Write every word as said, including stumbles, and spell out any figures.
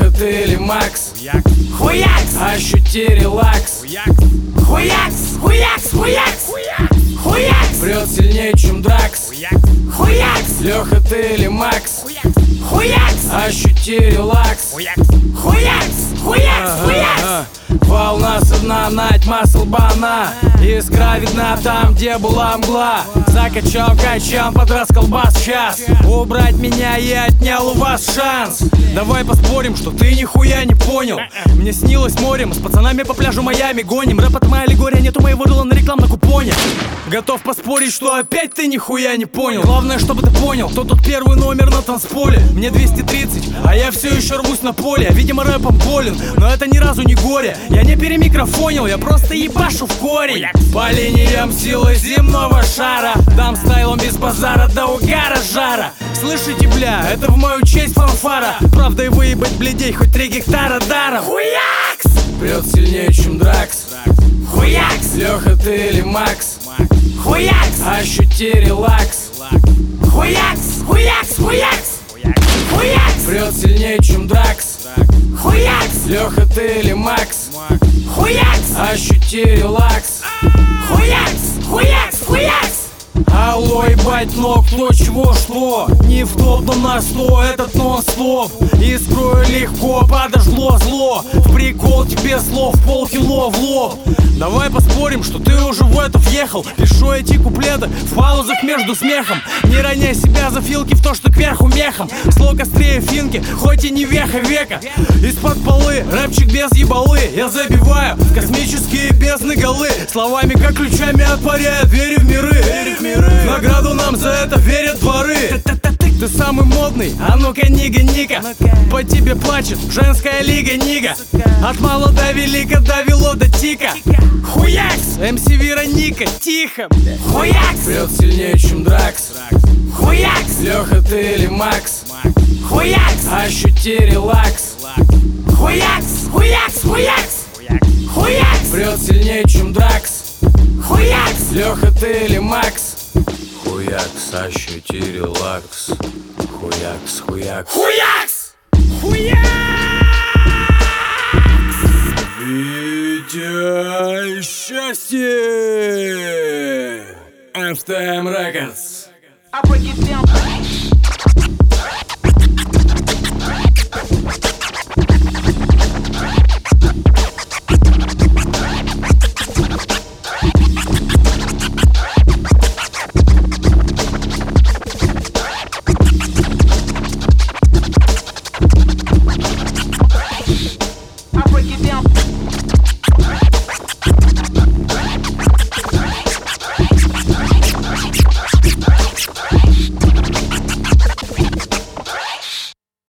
Леха, ты или Макс? Хуякс! Ощути релакс. Хуякс! Хуякс! Хуякс! Хуякс! Прет сильнее, чем Дракс. Хуякс! Леха, ты или Макс? Хуякс! Ощути релакс. Хуякс! Хуякс! Хуякс! Волна со дна, нать масл бана. Искра видна там, где была мгла. Закачал качан, подраз колбас сейчас. Убрать меня я отнял у вас шанс. Давай поспорим, что ты нихуя не понял. Мне снилось море, мы с пацанами по пляжу Майами гоним. Рэп это моя аллегория, нету моего рыла на рекламном купоне. Готов поспорить, что опять ты нихуя не понял. Главное, чтобы ты понял, кто тут первый номер на танцполе. Мне двести тридцать, а я все еще рвусь на поле. Видимо, рэпом болен, но это ни разу не горе. Я не перемикрофонил, я просто ебашу в корень. По линиям силы земного шара. Дам стайлом без базара до угара жара. Слышите, бля, это в мою честь фанфара. Правда и выебать бледей хоть три гектара даром. Хуякс! Прет сильнее, чем Дракс. Хуякс! Леха, ты или Макс? Хуякс! Ощути релакс. Хуякс! Хуякс! Хуякс! Хуякс! Прет сильнее, чем Дракс. Хуякс! Леха, ты или Макс? Хуякс! Ощути релакс. Хуякс! Хуякс! Хуякс! Алло, ебать, но кто чего что? Не в топ, но на сто, этот нон-стоп. Искрою легко, подожгло зло. В прикол тебе слов, полкило в лоб. Давай поспорим, что ты уже в это въехал. Пишу эти куплеты в паузах между смехом. Не роняй себя за филки в то, что кверху мехом. Слог острее финки, хоть и не веха века. Из-под полы, рэпчик без ебалы. Я забиваю в космические бездны голы. Словами как ключами отворяя двери в миры. Награду нам за это верят дворы. Ты самый модный, а ну-ка нига ника. По тебе плачет женская лига нига. От мала до велика довело до тика. Хуякс! эм си Вероника, тихо. Хуякс! Прет сильнее, чем Дракс. Хуякс! Леха, ты или Макс? Хуякс! Ощути релакс. Хуякс! Хуякс! Хуякс! Хуякс! Прет сильнее, чем Дракс. Хуякс! Леха, ты или Макс? Хуякс, ощути релакс. Хуякс, хуякс. Хуякс! Хуякс! Витя счастье! эф тэ эм Records.